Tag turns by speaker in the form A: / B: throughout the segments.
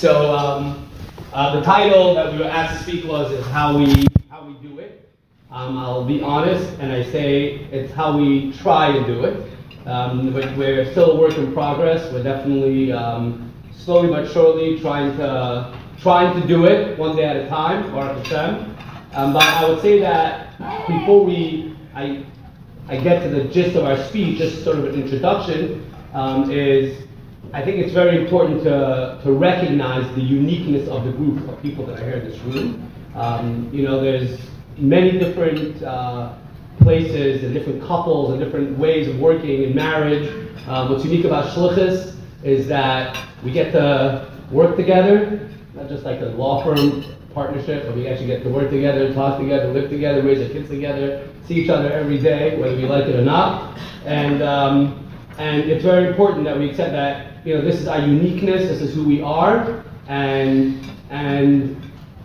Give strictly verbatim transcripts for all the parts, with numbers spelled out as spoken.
A: So um, uh, the title that we were asked to speak was is how we how we do it. Um, I'll be honest, and I say it's how we try to do it. Um, but we're still a work in progress. We're definitely um, slowly but surely trying to trying to do it one day at a time, Baruch Hashem. Um, but I would say that before we I I get to the gist of our speech, just sort of an introduction, um, is I think it's very important to, to recognize the uniqueness of the group of people that are here in this room. Um, you know, there's many different uh, places and different couples and different ways of working in marriage. Um, what's unique about Shluchus is that we get to work together, not just like a law firm partnership, but we actually get to work together, talk together, live together, raise our kids together, see each other every day, whether we like it or not. And um, and it's very important that we accept that, you know, this is our uniqueness, this is who we are, and and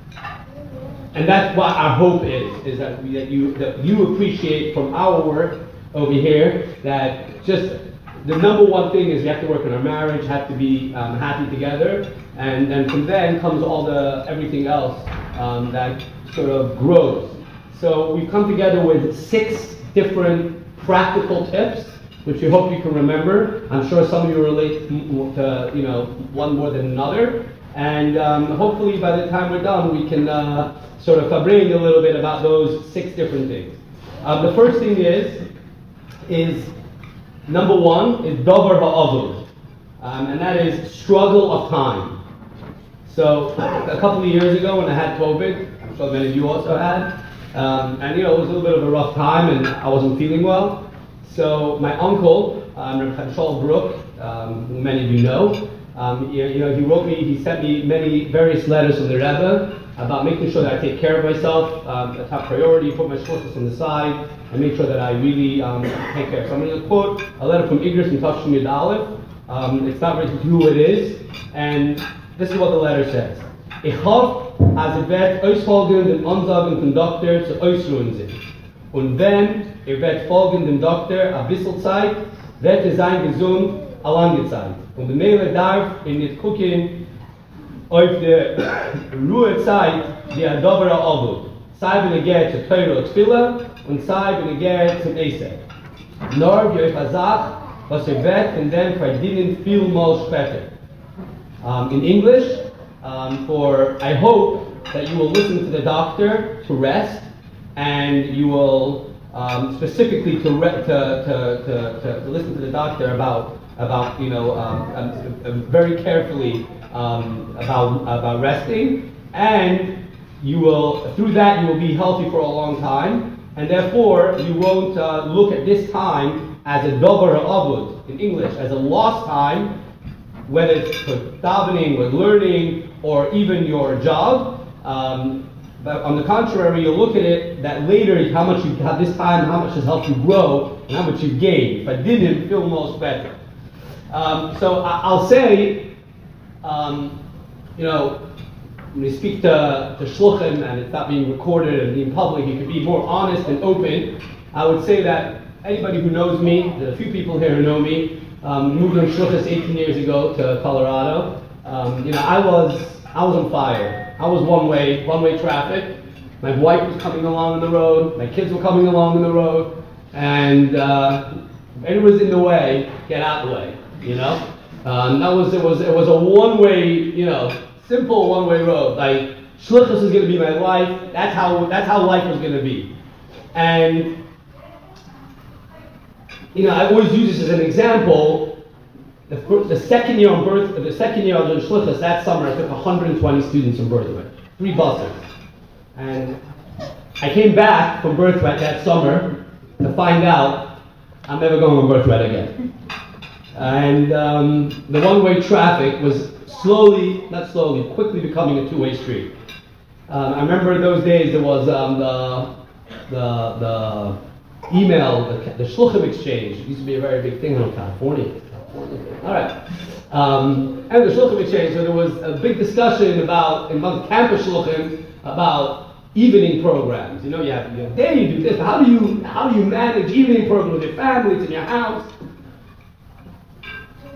A: and that's what our hope is, is that we, that you that you appreciate from our work over here that just the number one thing is we have to work on our marriage, have to be um, happy together, and and from then comes all the everything else um, that sort of grows. So we've come together with six different practical tips, which we hope you can remember. I'm sure some of you relate to, you know, one more than another. And um, hopefully by the time we're done, we can uh, sort of bring a little bit about those six different things. Um, the first thing is, is number one, is Dover Ha'avud. Um, and that is struggle of time. So a couple of years ago when I had COVID, I'm sure many of you also had, um, and you know, it was a little bit of a rough time and I wasn't feeling well. So my uncle, um, Rabbi Shaul Brook, um, who many of you know, um, you, you know, he wrote me, he sent me many various letters from the Rebbe about making sure that I take care of myself, um, a top priority, put my shluchos on the side, and make sure that I really um, take care. So I'm going to quote a letter from Igros and Tashkent Yud Aleph. Um, it's not written who it is, and this is what the letter says. Ich hoffe, als ihr werdet ausfolgen den Ansagen vom Doktor zu ausruhen sind. Und wenn ihr werdet folgen dem Doktor ein bisschen Zeit, wird er sein gesund a lange Zeit. Und der Mehle darf ihr nicht gucken auf die Ruhezeit, die er Dover Ha'avud. Sei wenn er geht zu Teure und Tfila und sei wenn er geht zum Esek. Nur wie euch sagt, was ihr werdet und dann verdienen vielmal später. Um, in English, um, for I hope that you will listen to the doctor to rest, and you will um, specifically to, re- to, to, to, to listen to the doctor about about you know um, um, um, very carefully um, about about resting, and you will through that you will be healthy for a long time, and therefore you won't uh, look at this time as a dover ha'avud in English, as a lost time, whether it's for davening, with learning, or even your job. Um, but on the contrary, you'll look at it that later, how much you have this time, how much has helped you grow, and how much you've gained. If I didn't, feel most better. Um, so I, I'll say, um, you know, when you speak to, to shluchim and it's not being recorded and being public, you can be more honest and open. I would say that anybody who knows me, there are a few people here who know me, Um, moved on shluchus eighteen years ago to Colorado. Um, you know, I was I was on fire. I was one way, one way traffic. My wife was coming along the road. My kids were coming along the road, and uh, if anyone was in the way, get out the way. You know, um, that was it was it was a one way, you know, simple one way road. Like shluchus is going to be my life. That's how that's how life was going to be, and. You know, I always use this as an example. The, the second year on birth, the second year I was in Shluchus, that summer I took one hundred twenty students from Birthright, three buses, and I came back from Birthright that summer to find out I'm never going on Birthright again. And um, the one-way traffic was slowly, not slowly, quickly becoming a two-way street. Um, I remember in those days there was um, the the the. email, the, the shluchim exchange. It used to be a very big thing in California. California. All right. Um, and the shluchim exchange, so there was a big discussion about, among campus shluchim, about evening programs. You know, you have, you have day, you do this. How do you, how do you manage evening programs with your family, it's in your house?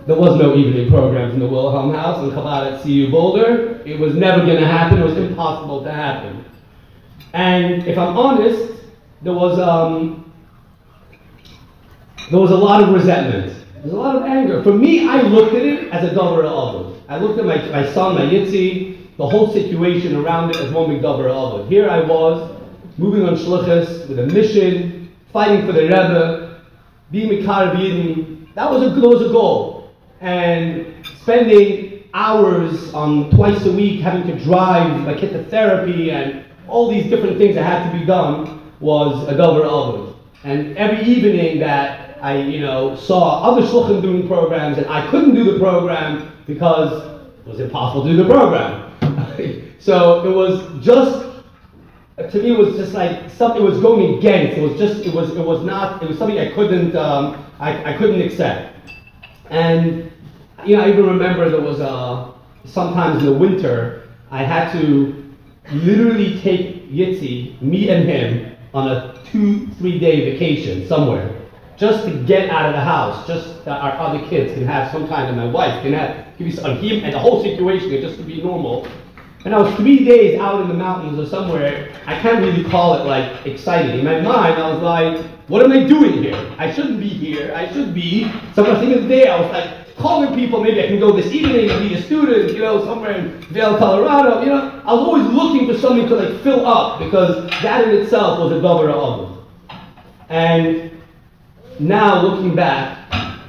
A: there was no evening programs in the Wilhelm House in Chabad at C U Boulder. It was never going to happen. It was impossible to happen. And if I'm honest, there was um, there was a lot of resentment. There's a lot of anger. For me, I looked at it as a davar avod. I looked at my, my son, my Yitzi, the whole situation around it as one big davar avod. Here I was, moving on shluchos with a mission, fighting for the Rebbe, being Mikar Yidden. That was a that was a goal. And spending hours on twice a week having to drive, like hit the therapy and all these different things that had to be done was a davar avod. And every evening that I, you know, saw other shluchim doing programs and I couldn't do the program because it was impossible to do the program. So it was just, to me, it was just like something. It was going against. It was just. It was. It was not. It was something I couldn't. Um, I, I couldn't accept. And you know, I even remember there was a. Sometimes in the winter, I had to literally take Yitzi, me and him, on a two, three day vacation somewhere, just to get out of the house. Just that our other kids can have some kind of. My wife can have. Give me some. And the whole situation just to be normal. And I was three days out in the mountains or somewhere. I can't really call it like exciting. In my mind, I was like, what am I doing here? I shouldn't be here. I should be. So I think of the day, I was like calling people, maybe I can go this evening and be a student, you know, somewhere in Vail, Colorado. You know, I was always looking for something to like fill up because that in itself was a davar avod. And now looking back,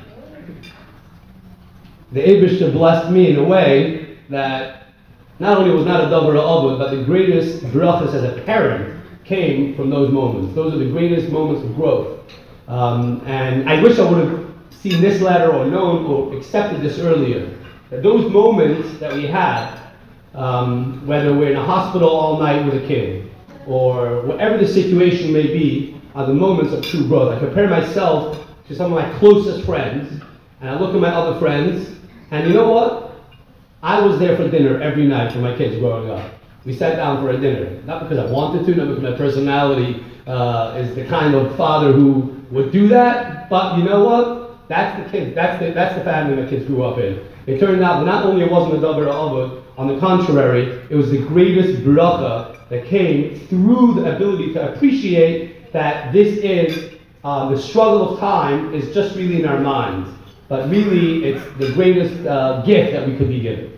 A: the Eibishter blessed me in a way that not only was not a davar avod, but the greatest brachas as a parent came from those moments. Those are the greatest moments of growth. Um, and I wish I would have seen this letter or known or accepted this earlier. That those moments that we had, um, whether we're in a hospital all night with a kid, or whatever the situation may be, are the moments of true growth. I compare myself to some of my closest friends, and I look at my other friends, and you know what? I was there for dinner every night for my kids growing up. We sat down for a dinner, not because I wanted to, not because my personality uh, is the kind of father who would do that, but you know what? That's the kids, that's the, that's the family my kids grew up in. It turned out not only it wasn't a davar avod, on the contrary, it was the greatest bracha that came through the ability to appreciate that this is, uh, the struggle of time is just really in our minds. But really, it's the greatest uh, gift that we could be given.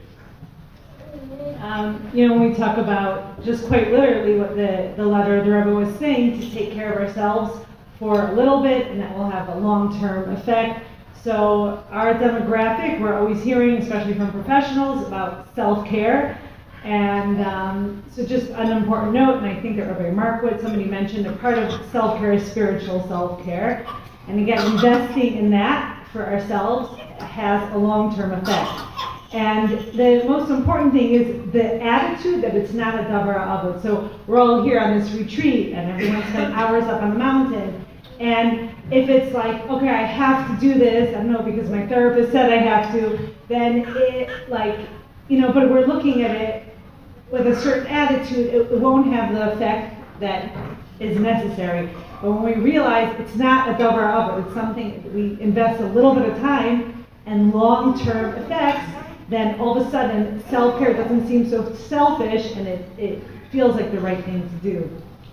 B: Um, you know, when we talk about just quite literally what the, the letter of the Rebbe was saying, to take care of ourselves for a little bit, and that will have a long-term effect. So our demographic, we're always hearing, especially from professionals, about self-care. And um, so just an important note, and I think that Rabbi Markwood, somebody mentioned, a part of self-care is spiritual self-care. And again, investing in that for ourselves has a long-term effect. And the most important thing is the attitude that it's not a davar avod. So we're all here on this retreat, and everyone spent hours up on the mountain. And if it's like, okay, I have to do this, I don't know, because my therapist said I have to, then it, like, you know, but we're looking at it with a certain attitude, it, it won't have the effect that is necessary. But when we realize it's not a davar avod, it's something that we invest a little bit of time and long-term effects, then all of a sudden self-care doesn't seem so selfish, and it, it feels like the right thing to do.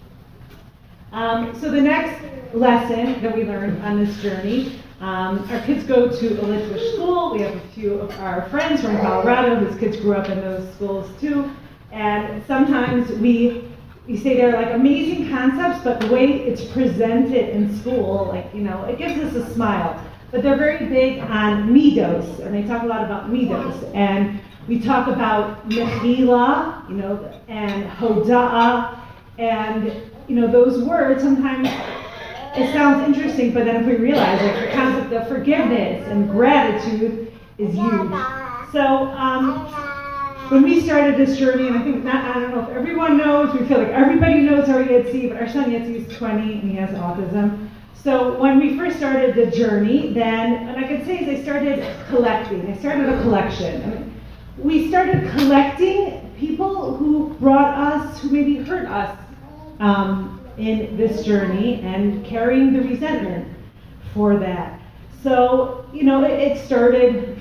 B: Um, so the next lesson that we learned on this journey, um, our kids go to a Litvish school. We have a few of our friends from Colorado whose kids grew up in those schools too, and sometimes we we say they're like amazing concepts, but the way it's presented in school, like, you know, it gives us a smile. But they're very big on midos, and they talk a lot about midos. And we talk about mechila, you know, and hoda'ah, and, you know, those words, sometimes it sounds interesting, but then if we realize, like, the concept of forgiveness and gratitude is huge. So, um, when we started this journey, and I think, not, I don't know if everyone knows, we feel like everybody knows our Yitzi, but our son Yitzi is twenty, and he has autism. So when we first started the journey, then, and I could say is I started collecting. I started a collection. I mean, we started collecting people who brought us, who maybe hurt us um, in this journey, and carrying the resentment for that. So, you know, it, it started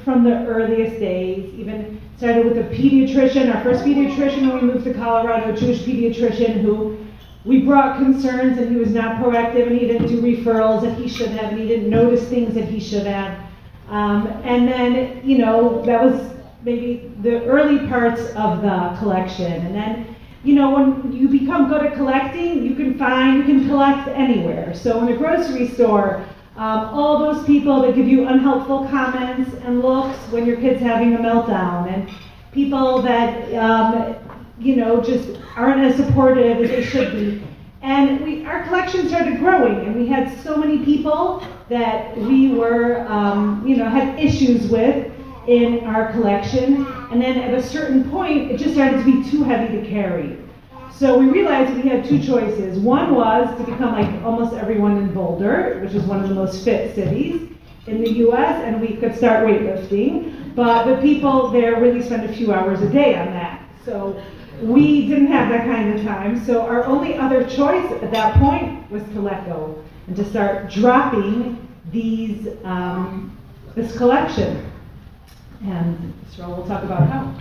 B: from the earliest days, even started with a pediatrician, our first pediatrician when we moved to Colorado, a Jewish pediatrician who we brought concerns and he was not proactive and he didn't do referrals that he should have and he didn't notice things that he should have. Um, and then, you know, that was maybe the early parts of the collection. And then, you know, when you become good at collecting, you can find, you can collect anywhere. So in a grocery store, um, all those people that give you unhelpful comments and looks when your kid's having a meltdown, and people that, um, you know, just aren't as supportive as they should be. And we, our collection started growing, and we had so many people that we were, um, you know, had issues with in our collection. And then at a certain point, it just started to be too heavy to carry. So we realized we had two choices. One was to become like almost everyone in Boulder, which is one of the most fit cities in the U S, and we could start weightlifting. But the people there really spend a few hours a day on that. So we didn't have that kind of time. So our only other choice at that point was to let go and to start dropping these um, this collection. And Yisrael will talk about how.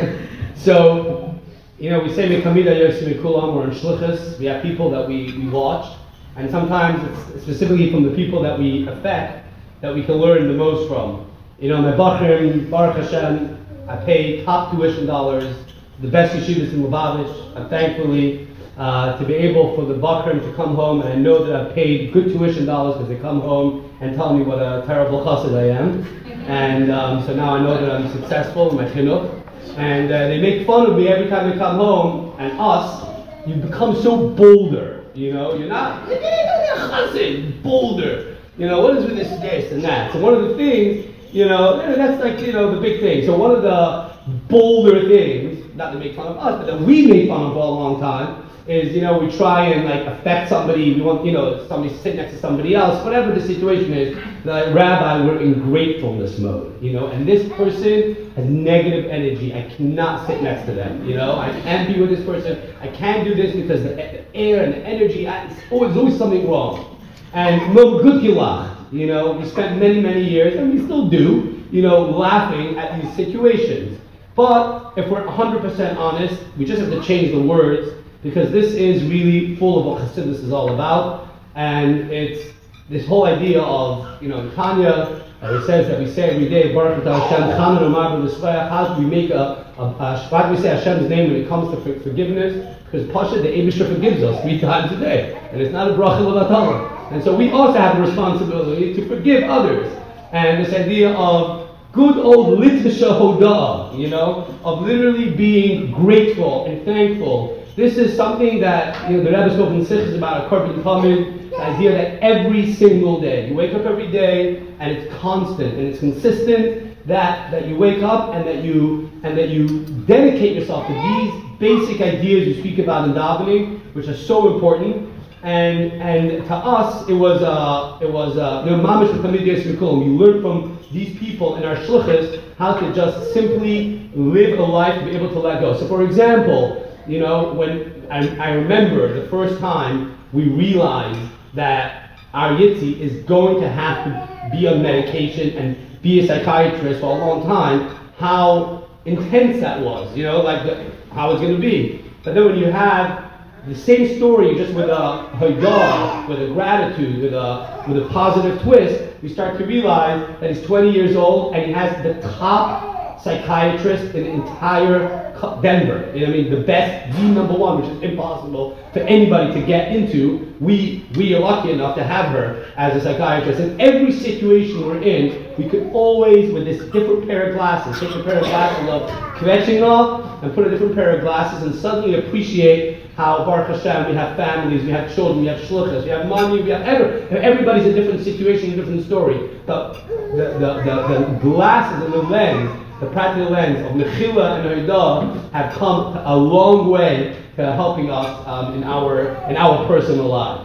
A: So, you know, we say Mekamida Yosim Kulam, we're in Shlichus, we have people that we, we watch, and sometimes it's specifically from the people that we affect that we can learn the most from. You know, my Bachrim, Baruch Hashem, I pay top tuition dollars, the best yeshivas in Lubavitch. I'm thankfully uh, to be able for the Bachrim to come home, and I know that I've paid good tuition dollars because they come home and tell me what a terrible chassid I am. And um, so now I know that I'm successful in my chinuch. And uh, they make fun of me every time they come home, and us, you become so bolder, you know, you're not, you're a chassid, bolder. You know, what is with this, this, and that? So one of the things, you know, that's like, you know, the big thing. So one of the bolder things, not to make fun of us, but that we made fun of for a long time, is, you know, we try and like affect somebody, we want, you know, somebody to sit next to somebody else, whatever the situation is, like, Rabbi, we're in gratefulness mode, you know, and this person has negative energy, I cannot sit next to them, you know, I can't be with this person, I can't do this because the, the air and the energy, it's always, always something wrong. And no good gilach, you know, we spent many, many years, and we still do, you know, laughing at these situations. But if we're one hundred percent honest, we just have to change the words, because this is really full of what Chassidus is all about, and it's this whole idea of, you know, in Tanya, uh, it says that we say every day, Baruch Atah Hashem, Chanan Omar B'Nisvayach, how do we make a, a, a, how do we say Hashem's name when it comes to for, forgiveness? Because Pasha, the Eibusher forgives us three times a day, and it's not a bracha l'vatala. And so we also have a responsibility to forgive others. And this idea of good old litisha hoda'ah, you know, of literally being grateful and thankful. This is something that, you know, the Rebbe spoke in Sichos about a korban tamid, the idea that every single day, you wake up every day and it's constant and it's consistent, that, that you wake up and that you and that you dedicate yourself to these basic ideas you speak about in davening, which are so important. And and to us, it was uh, it was uh, you know, mamish v'tamid yesir kulam. You learn from these people in our shluchas how to just simply live a life to be able to let go. So, for example, you know, when I, I remember the first time we realized that our Yitzi is going to have to be on medication and be a psychiatrist for a long time, how intense that was, you know, like the, how it's going to be. But then when you have the same story, just with a haidah, with a gratitude, with a with a positive twist, we start to realize that he's twenty years old and he has the top psychiatrist in the entire Denver. You know what I mean? The best, the number one, which is impossible for anybody to get into. We we are lucky enough to have her as a psychiatrist. In every situation we're in, we could always, with this different pair of glasses, take a pair of glasses of kvetching off and put a different pair of glasses and suddenly appreciate how, Baruch Hashem, we have families, we have children, we have shluchas, we have money, we have every, everybody's a different situation, a different story. But the, the, the, the glasses and the lens, the practical lens of Mechila and Haidah have come a long way to helping us um, in our in our personal lives.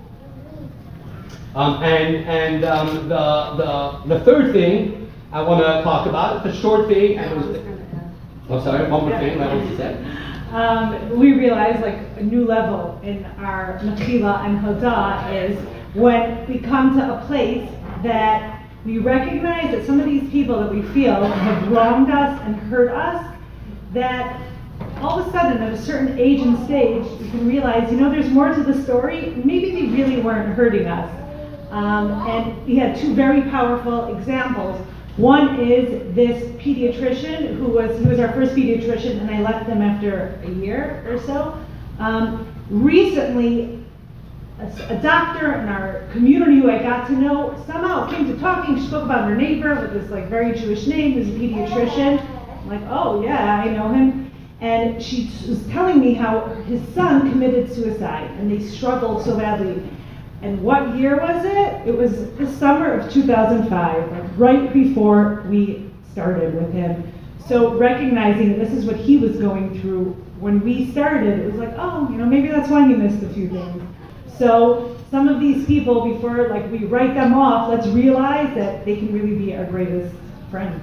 A: Um, and and um, the, the the third thing I want to talk about, it's a short thing, and it was, I'm sorry, one more thing, like you said.
B: Um, we realize like a new level in our Mechila and Haidah is when we come to a place that we recognize that some of these people that we feel have wronged us and hurt us, that all of a sudden at a certain age and stage, you can realize, you know, there's more to the story. Maybe they really weren't hurting us. Um, and he had two very powerful examples. One is this pediatrician who was, he was our first pediatrician, and I left him after a year or so. Um, recently, a, a doctor in our community who I got to know somehow came to talking. She spoke about her neighbor with this like very Jewish name, who's a pediatrician. I'm like, oh yeah, I know him. And she was telling me how his son committed suicide, and they struggled so badly. And what year was it? It was the summer of two thousand five, right before we started with him. So recognizing that this is what he was going through when we started, it was like, oh, you know, maybe that's why he missed a few things. So some of these people, before like we write them off, let's realize that they can really be our greatest friends.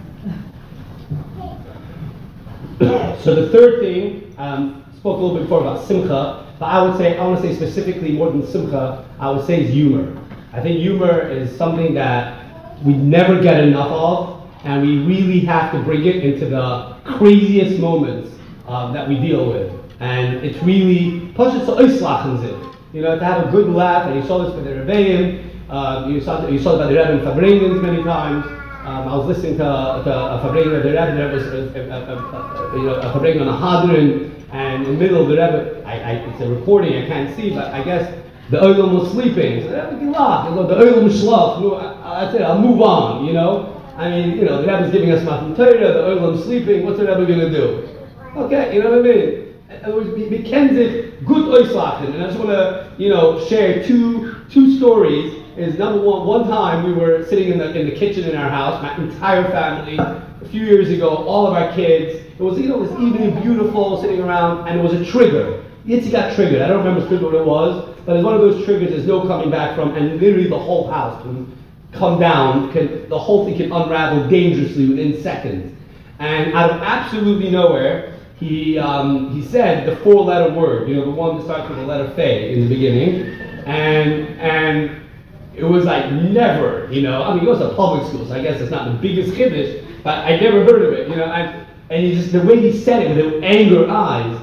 A: So the third thing, um, spoke a little bit before about simcha, but I would say, I want to say specifically more than simcha, I would say is humor. I think humor is something that we never get enough of, and we really have to bring it into the craziest moments um, that we deal with. And it's really, plus it's so you know, to have a good laugh, and you saw this with the Rebbeim, uh, you saw you saw it by the Rebbe in Fabrengens many times. Um, I was listening to, to a Fabrengen, the Rebbe, there was a, a, a, a, you know, a Fabrengen on a Hadron, and in the middle of the Rebbe, I, I, it's a recording, I can't see, but I guess the Olam was sleeping. So the Rebbe can laugh, you know, the Olam shlaf, that's it, I'll move on, you know. I mean, you know, the Rebbe's giving us Matan Torah, the Olam's sleeping, what's the Rebbe going to do? Okay, you know what I mean? In other words, we can it good oislachen, and I just want to, you know, share two two stories. Is number one, one time we were sitting in the in the kitchen in our house, my entire family, a few years ago, all of our kids. It was, you know, it was evening, beautiful, sitting around, and it was a trigger. Yitzi got triggered. I don't remember what it was, but it's one of those triggers there's no coming back from, and literally the whole house can come down, can, the whole thing can unravel dangerously within seconds. And out of absolutely nowhere, he um, he said the four-letter word, you know, the one that starts with the letter Fei in the beginning, and and it was like never, you know. I mean, he goes to public school, so I guess it's not the biggest chiddush, but I never heard of it, you know. And and he just the way he said it with the anger eyes,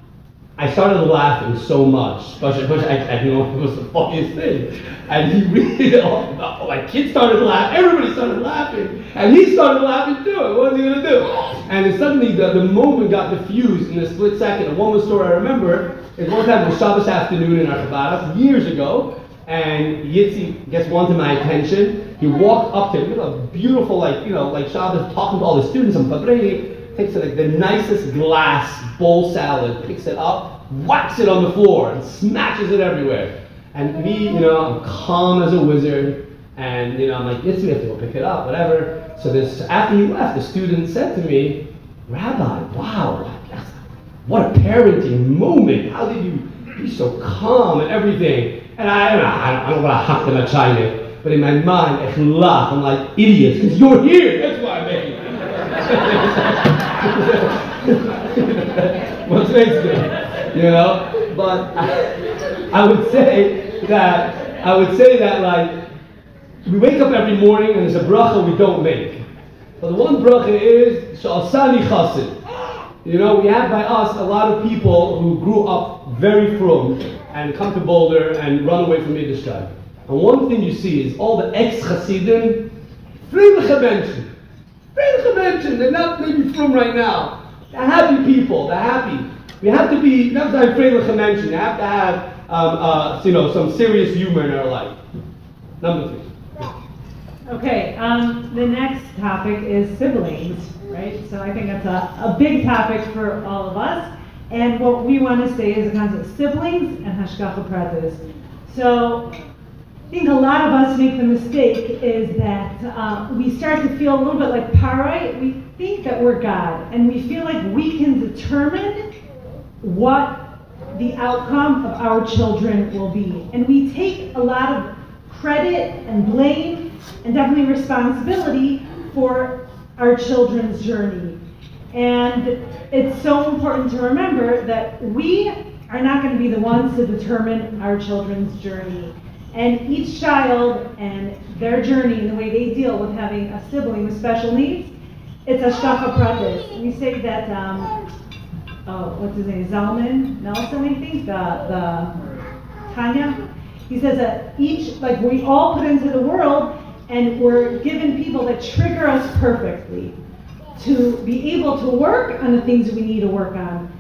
A: I started laughing so much. But I, I, you know, it was the funniest thing. And he really, oh, my kids started laughing, everybody started laughing, and he started laughing too. What was he going to do? And then suddenly the, the moment got diffused in a split second. And one more story I remember is one time it was Shabbos afternoon in our Chabad, years ago, and Yitzi gets wanted my attention. He walked up to him, you know, beautiful, like, you know, like Shabbos, talking to all the students, and Fabrengen takes like the nicest glass bowl salad, picks it up, whacks it on the floor, and smashes it everywhere. And me, you know, I'm calm as a wizard, and, you know, I'm like, yes, we have to go pick it up, whatever. So this, after he left, the student said to me, Rabbi, wow, what a parenting moment. How did you be so calm and everything? And I, I, I don't want to hack them at China, but in my mind, I can laugh. I'm like, idiots, because you're here. That's why I'm making it. What's makes good, you know? But I, I would say that, I would say that, like, we wake up every morning and there's a bracha we don't make. But the one bracha is, Sha'asani Chassid. You know, we have by us a lot of people who grew up very frum and come to Boulder and run away from Yiddishkeit. And one thing you see is all the ex-Chassidim, Friedliche Menschen, Friedliche Menschen, they're not maybe frum right now. They're happy people, they're happy. We have to be, not to have Friedliche Menschen, you have to have, um, uh, you know, some serious humor in our life. Number three.
B: Okay, um, the next topic is siblings, right? So I think that's a, a big topic for all of us. And what we want to say is the concept of siblings and hashgacha pratis. So I think a lot of us make the mistake is that uh, we start to feel a little bit like Parai. We think that we're God, and we feel like we can determine what the outcome of our children will be. And we take a lot of credit and blame and definitely responsibility for our children's journey. And it's so important to remember that we are not going to be the ones to determine our children's journey. And each child and their journey and the way they deal with having a sibling with special needs, it's hashgacha pratis. We say that, um, oh, what's his name, Zalman Nelson, I think, the, the Tanya? He says that each, like we all put into the world, and we're given people that trigger us perfectly to be able to work on the things we need to work on.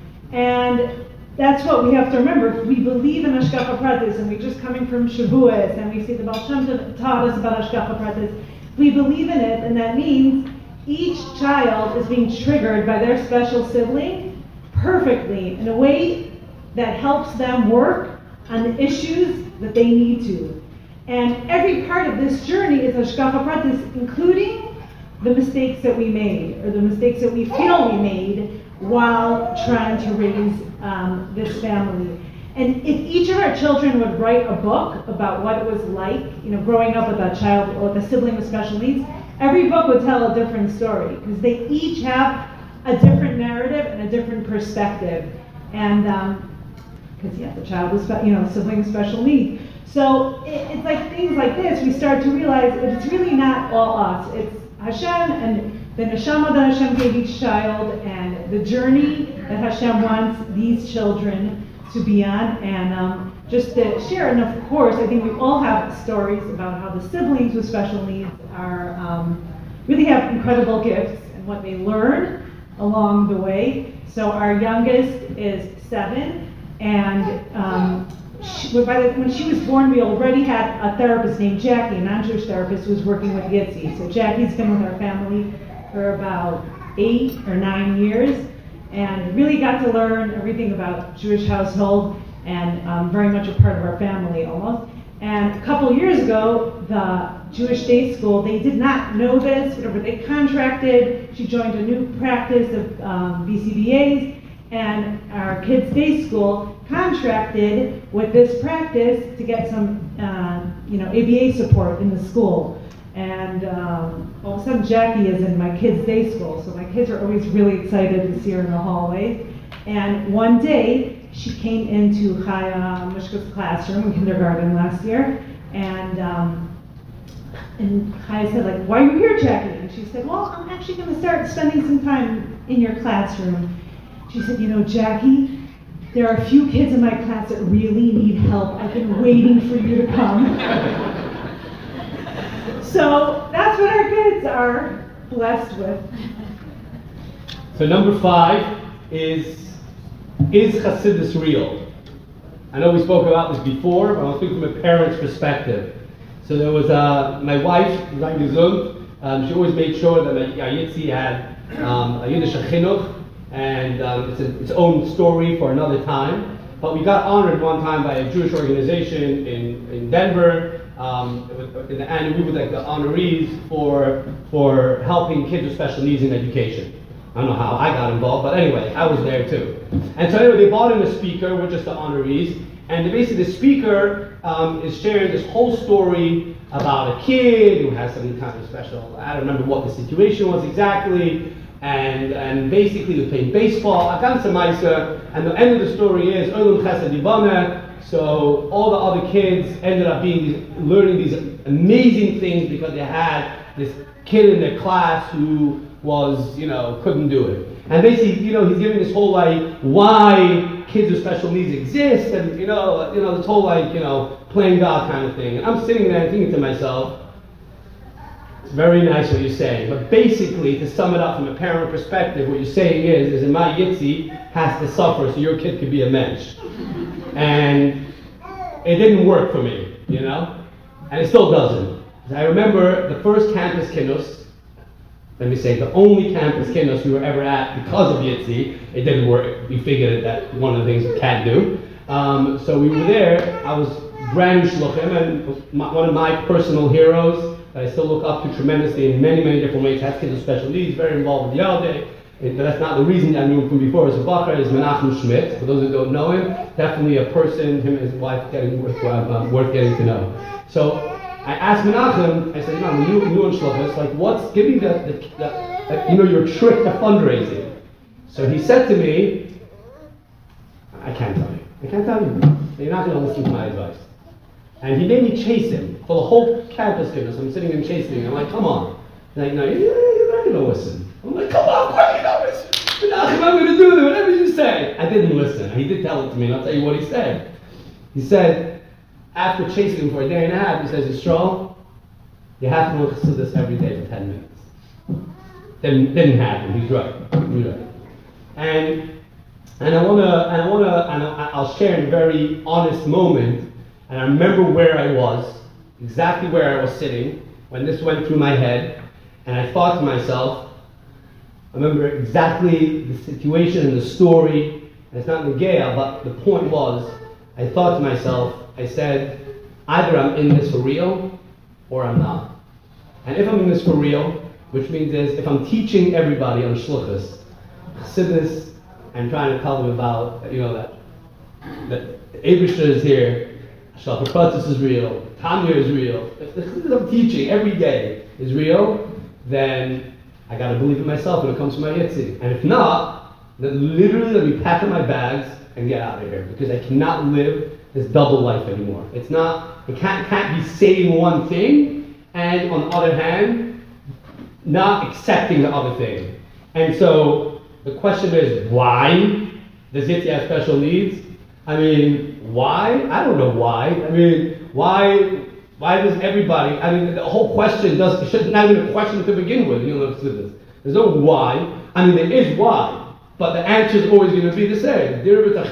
B: And that's what we have to remember. If we believe in hashgacha pratis, and we're just coming from Shavuos, and we see the Baal Shem Tov taught us about hashgacha pratis, we believe in it, and that means each child is being triggered by their special sibling perfectly in a way that helps them work on the issues that they need to. And every part of this journey is hashgacha pratis, including the mistakes that we made, or the mistakes that we feel we made while trying to raise um, this family. And if each of our children would write a book about what it was like, you know, growing up with a child or with a sibling with special needs, every book would tell a different story, because they each have a different narrative and a different perspective. And because um, yeah, the child with, spe- you know, sibling with special needs. So it, it's like things like this, we start to realize that it's really not all us. It's Hashem and the neshama that Hashem gave each child, and the journey that Hashem wants these children to be on. And um, just to share, and of course, I think we all have stories about how the siblings with special needs are um, really have incredible gifts and what they learn along the way. So our youngest is seven, and um, she, by the, when she was born, we already had a therapist named Jackie, a non-Jewish therapist who was working with Yitzi. So Jackie's been with our family for about eight or nine years, and really got to learn everything about Jewish household, and um, very much a part of our family almost. And a couple years ago, the Jewish Day School, they did not know this, whatever, they contracted, she joined a new practice of um, B C B As, and our kids' day school contracted with this practice to get some, uh, you know, A B A support in the school. And um, all of a sudden, Jackie is in my kids' day school, so my kids are always really excited to see her in the hallways. And one day, she came into Chaya Mishka's classroom in kindergarten last year, and um, and Chaya said, like, "Why are you here, Jackie?" And she said, "Well, I'm actually going to start spending some time in your classroom." She said, "You know, Jackie, there are a few kids in my class that really need help. I've been waiting for you to come." So that's what our kids are blessed with.
A: So number five is, is Chassidus real? I know we spoke about this before, but I'll speak from a parent's perspective. So there was uh, my wife, Zayn Gesund, um, she always made sure that my Yitzi had um, a Yiddish chinuch, and um, it's a, its own story for another time. But we got honored one time by a Jewish organization in, in Denver, um, and we were like the honorees for, for helping kids with special needs in education. I don't know how I got involved, but anyway, I was there too. And so anyway, they brought in a speaker, we're just the honorees, and basically the speaker um, is sharing this whole story about a kid who has some kind of special, I don't remember what the situation was exactly, and and basically he was playing baseball, a ganze Meise, and the end of the story is, Olam Chesed Yibameh, so all the other kids ended up being learning these amazing things because they had this kid in their class who was, you know, couldn't do it. And basically, you know, he's giving this whole, like, why kids with special needs exist, and, you know, you know, this whole, like, you know, playing God kind of thing. And I'm sitting there thinking to myself, it's very nice what you're saying, but basically, to sum it up from a parent perspective, what you're saying is, is that my Yitzi has to suffer so your kid could be a mensch. And it didn't work for me, you know? And it still doesn't. I remember the first campus kinus, let me say, the only campus kinus we were ever at because of Yitzi. It didn't work. We figured that one of the things we can't do. Um, so we were there. I was brand new shluchim, and my, one of my personal heroes that I still look up to tremendously in many, many different ways, has kids with special needs, very involved with Yalde. But that's not the reason I knew him from before. As a Bacher is Menachem Schmidt. For those who don't know him, definitely a person, him and his wife, getting worth, uh, worth getting to know. So I asked Menachem, I said, you know, when you, you and Shlokas, like, what's, give me the, the, the uh, you know, your trick to fundraising. So he said to me, I can't tell you. I can't tell you. You're not going to listen to my advice. And he made me chase him for the whole campus campus. I'm sitting and chasing him. I'm like, come on. He's like, no, you're not going to listen. I'm like, come on, quick, you know, I'm going to do whatever you say. I didn't listen. He did tell it to me, and I'll tell you what he said. He said, after chasing him for a day and a half, he says, Yisrael, you have to listen to this every day for ten minutes. Didn't, didn't happen. He's right. He's right. And and I wanna and I wanna and I'll share a very honest moment. And I remember where I was, exactly where I was sitting when this went through my head. And I thought to myself, I remember exactly the situation and the story. And it's not Negea, but the point was, I thought to myself, I said, either I'm in this for real or I'm not. And if I'm in this for real, which means is if I'm teaching everybody on Shluchus, Chassidus, and trying to tell them about, you know, that that Eibishter is here, Shalach Pratis is real, Tanya is real. If the Chassidus I'm teaching every day is real, then I got to believe in myself when it comes to my Yitzi. And if not, then literally let me pack up my bags and get out of here, because I cannot live this double life anymore. It's not, it can't, can't be saying one thing and on the other hand, not accepting the other thing. And so the question is, why does Yitzi have special needs? I mean, why? I don't know why. I mean, why why does everybody, I mean, the whole question does, it should not even a question to begin with, you know, this. There's no why. I mean, there is why, but the answer is always going to be the same.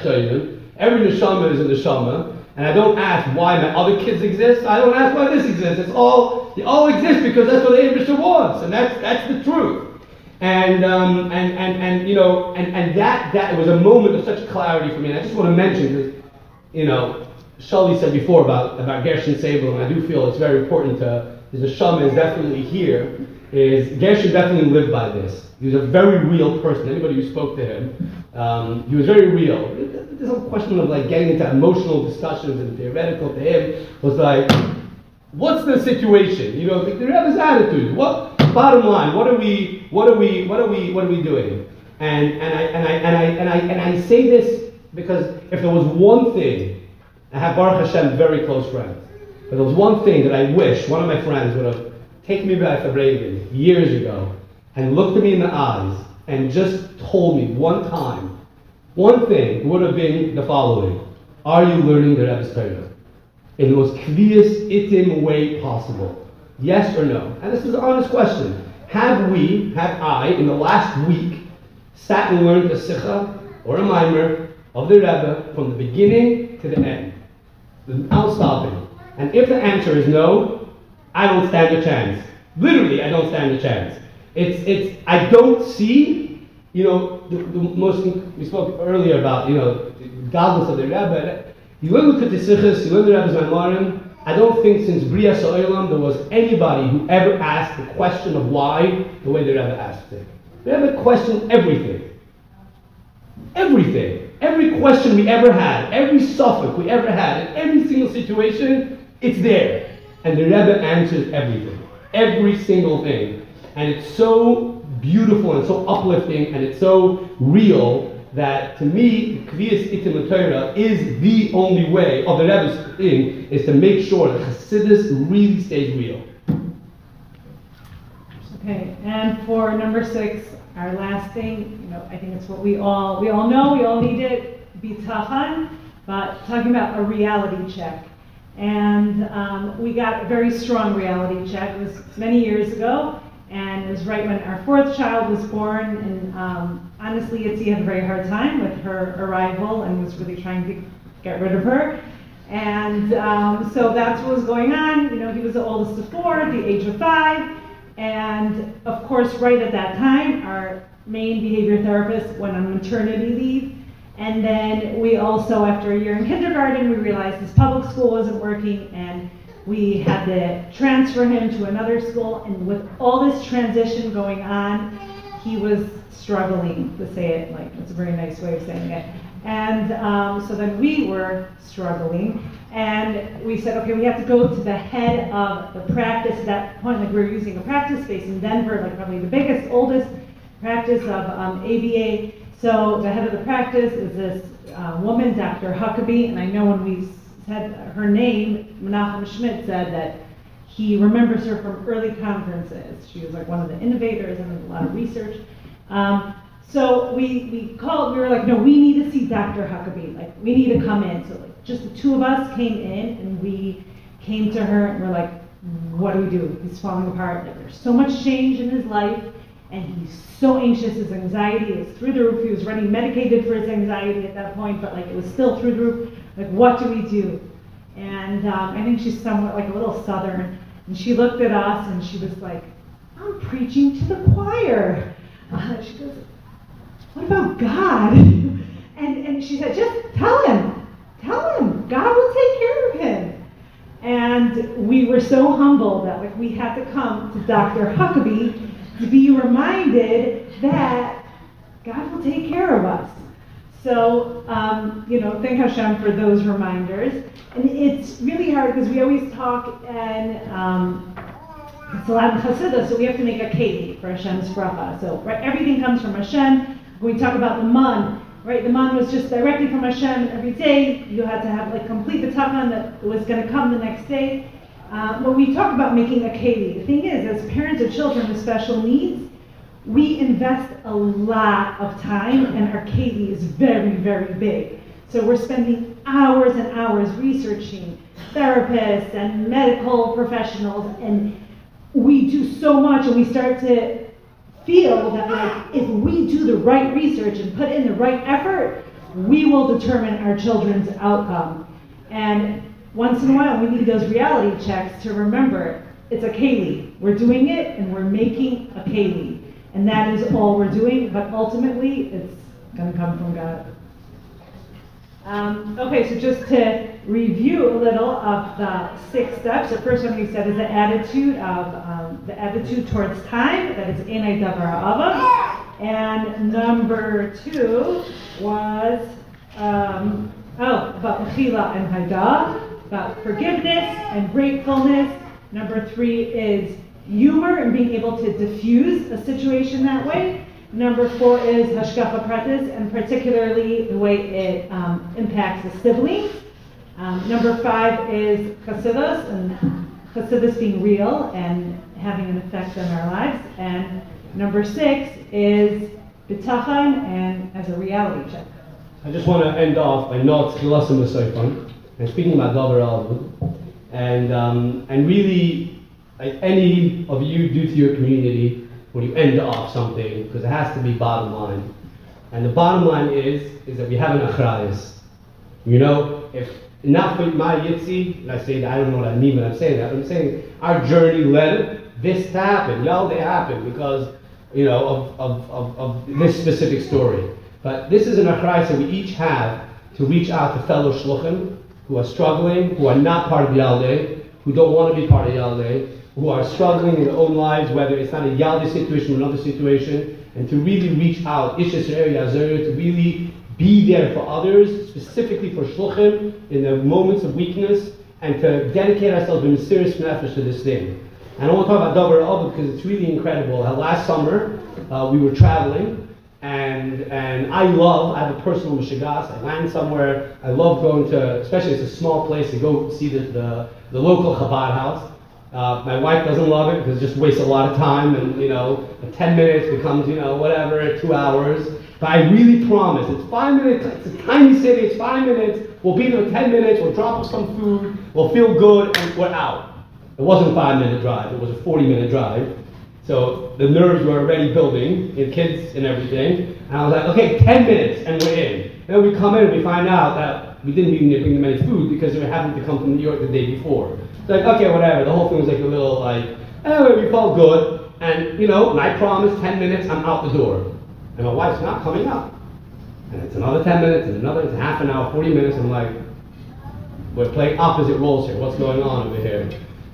A: Every neshama is a neshama, and I don't ask why my other kids exist. I don't ask why this exists. It's all, they all exist because that's what the Eibishter wants, and that's that's the truth. And um, and and and you know, and, and that that was a moment of such clarity for me. And I just want to mention because, you know, Shali said before about about Gershon Seibel, and I do feel it's very important to. His neshama is definitely here. Is Gershon definitely lived by this. He was a very real person. Anybody who spoke to him, um, he was very real. There's no question of like getting into emotional discussions and theoretical to him was like, what's the situation? You know, the Rebbe's attitude. What bottom line? What are we? What are we? What are we? What are we doing? And and I and I and I and I and I say this because if there was one thing, I have Baruch Hashem very close friends. But there was one thing that I wish one of my friends would have taken me back to Reagan years ago and looked at me in the eyes and just told me one time, one thing would have been the following: are you learning the Rebbe's Torah in the most kvius itim way possible? Yes or no? And this is an honest question. Have we, have I, in the last week, sat and learned a sikha or a mimer of the Rebbe from the beginning to the end, without stopping? And if the answer is no, I don't stand a chance. Literally, I don't stand a chance. It's, it's, I don't see, you know, the, the most, we spoke earlier about, you know, the godless of the Rebbe. You learn the Sichos, you learn the Rebbe's Maimarim. I don't think since Bria Sa'olam there was anybody who ever asked the question of why the way the Rebbe asked it. The Rebbe questioned everything. Everything. Every question we ever had, every suffix we ever had, in every single situation, it's there. And the Rebbe answers everything. Every single thing. And it's so beautiful and so uplifting and it's so real that to me, Kviyas Itim Torah is the only way of the Rebbe's thing is to make sure that Chassidus really stays real.
B: Okay, and for number six, our last thing, you know, I think it's what we all we all know, we all need it, bitachon, but talking about a reality check. And um, we got a very strong reality check. It was many years ago, and it was right when our fourth child was born. And um, honestly, Yitzi had a very hard time with her arrival and was really trying to get rid of her. And um, so that's what was going on. You know, he was the oldest of four at the age of five. And of course, right at that time, our main behavior therapist went on maternity leave. And then we also, after a year in kindergarten, we realized his public school wasn't working, and we had to transfer him to another school. And with all this transition going on, he was struggling, to say it like, it's a very nice way of saying it. And um, so then we were struggling, and we said, okay, we have to go to the head of the practice. At that point, like we were using a practice space in Denver, like probably the biggest, oldest practice of um, A B A. So the head of the practice is this uh, woman, Doctor Huckabee, and I know when we said her name, Menachem Schmidt, said that he remembers her from early conferences. She was like one of the innovators and a lot of research. Um, so we, we called, we were like, no, we need to see Doctor Huckabee. Like, we need to come in. So like, just the two of us came in, and we came to her, and we're like, what do we do? He's falling apart. Like, there's so much change in his life, and he's so anxious. His anxiety is through the roof. He was already medicated for his anxiety at that point, but like it was still through the roof. Like, what do we do? And um, I think she's somewhat like a little Southern. And she looked at us and she was like, I'm preaching to the choir. Uh, she goes, what about God? and, and she said, just tell him. Tell him. God will take care of him. And we were so humbled that like we had to come to Doctor Huckabee to be reminded that God will take care of us. So, um, you know, thank Hashem for those reminders. And it's really hard because we always talk and um, it's a lot of Chassidus, so we have to make a keli for Hashem's bracha. So, right, everything comes from Hashem. When we talk about the man, right, the man was just directly from Hashem. Every day you had to have like complete the bitachon that was going to come the next day. Uh, when we talk about making a keli, the thing is, as parents of children with special needs, we invest a lot of time, and our keli is very, very big. So we're spending hours and hours researching therapists and medical professionals, and we do so much, and we start to feel that like, if we do the right research and put in the right effort, we will determine our children's outcome. And once in a while, we need those reality checks to remember it's a keli. We're doing it, and we're making a keli. And that is all we're doing, but ultimately, it's going to come from God. Um, okay, so just to review a little of the six steps. The first one we said is the attitude of um, the attitude towards time. That is enei davar ha'ava. And number two was um, oh about mechila and haidah, about forgiveness and gratefulness. Number three is humor and being able to diffuse a situation that way. Number four is hashgacha pratis, and particularly the way it um, impacts the siblings. Um, number five is chassidus, and chassidus being real and having an effect on our lives. And number six is bitachon, and as a reality check.
A: I just want to end off by not chilasim l'soifan, and speaking about davar ha'ava, and um, and really. Like any of you do to your community when you end off something, because it has to be bottom line. And the bottom line is is that we have an achrayus. You know, if not for my yitzi, and I say that I don't know what I mean when I'm saying that, but I'm saying our journey led this to happen. Y'all, they happen because, you know, of, of, of, of this specific story. But this is an achrayus that we each have to reach out to fellow shluchim who are struggling, who are not part of Yaldei, who don't want to be part of Yaldei, who are struggling in their own lives, whether it's not a Yaldei situation or another situation, and to really reach out, Ish Yisrael Yazor, to really be there for others, specifically for shluchim, in their moments of weakness, and to dedicate ourselves in serious nefesh to this thing. And I want to talk about davar ha'ava because it's really incredible. How last summer uh, we were traveling, and and I love, I have a personal mishigas, I land somewhere, I love going to, especially it's a small place, to go see the, the, the local Chabad house. Uh, my wife doesn't love it because it just wastes a lot of time, and you know, ten minutes becomes, you know, whatever, two hours. But I really promise, it's five minutes, it's a tiny city, it's five minutes, we'll be there in ten minutes, we'll drop off some food, we'll feel good, and we're out. It wasn't a five minute drive, it was a forty minute drive. So the nerves were already building, in kids and everything. And I was like, okay, ten minutes, and we're in. And then we come in and we find out that we didn't even bring them any food because they were having to come from New York the day before. Like, okay, whatever. The whole thing was like a little like, anyway, we felt good. And, you know, and I promised ten minutes, I'm out the door. And my wife's not coming up. And it's another ten minutes, and another, it's half an hour, forty minutes. I'm like, we're playing opposite roles here. What's going on over here?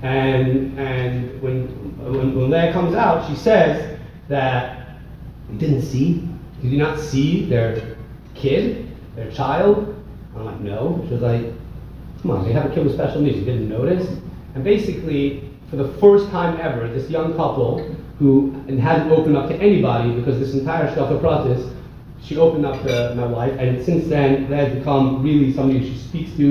A: And and when when, when Leah comes out, she says that you didn't see? Did you not see their kid, their child? I'm like, no. She was like, come on, they have a kid with special needs. You didn't notice? And basically, for the first time ever, this young couple who hadn't opened up to anybody because this entire Shkafa Pratis, she opened up to my wife, and since then, they had become really somebody she speaks to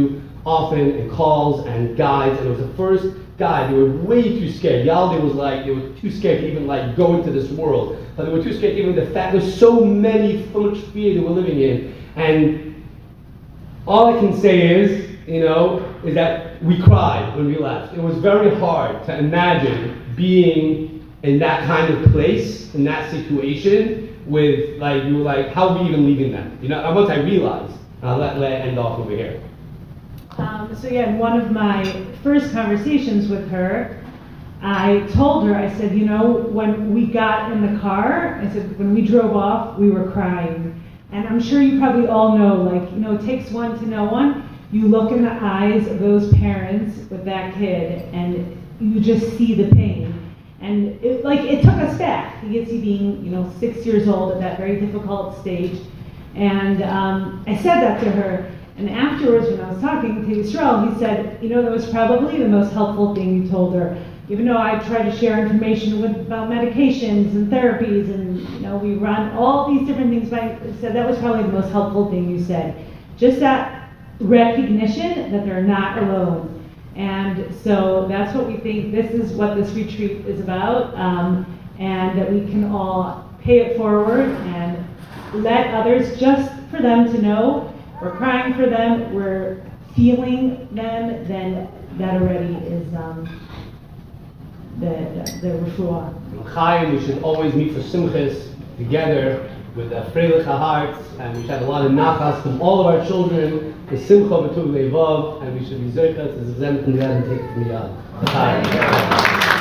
A: often and calls and guides, and it was the first guide. They were way too scared. Yaldi was like, they were too scared to even like go into this world. But they were too scared even the fact there's so many, so much fear they were living in. And all I can say is, you know, is that we cried when we left. It was very hard to imagine being in that kind of place, in that situation, with like, you were like, how are we even leaving them? You know, once I realized, I'll let Leah end off over here.
B: Um, so yeah, in one of my first conversations with her, I told her, I said, you know, when we got in the car, I said, when we drove off, we were crying. And I'm sure you probably all know, like, you know, it takes one to know one. You look in the eyes of those parents with that kid, and you just see the pain. And it, like, it took us back to Yitzi being, you know, six years old at that very difficult stage. And um, I said that to her. And afterwards, when I was talking to Yisrael, he said, you know, that was probably the most helpful thing you told her. Even though I try to share information with, about medications and therapies, and, you know, we run all these different things by, he said that was probably the most helpful thing you said. Just that recognition that they're not alone. And so that's what we think, this is what this retreat is about, um, and that we can all pay it forward and let others, just for them to know we're crying for them, we're feeling them, then that already is um, the, the, the refuah.
A: Chaim, we should always meet for simchas together with the freiliche hearts, and we should have a lot of nachas from all of our children, the simcha b'tuv levav, and we should be zerchas as a zem and take it from the yad.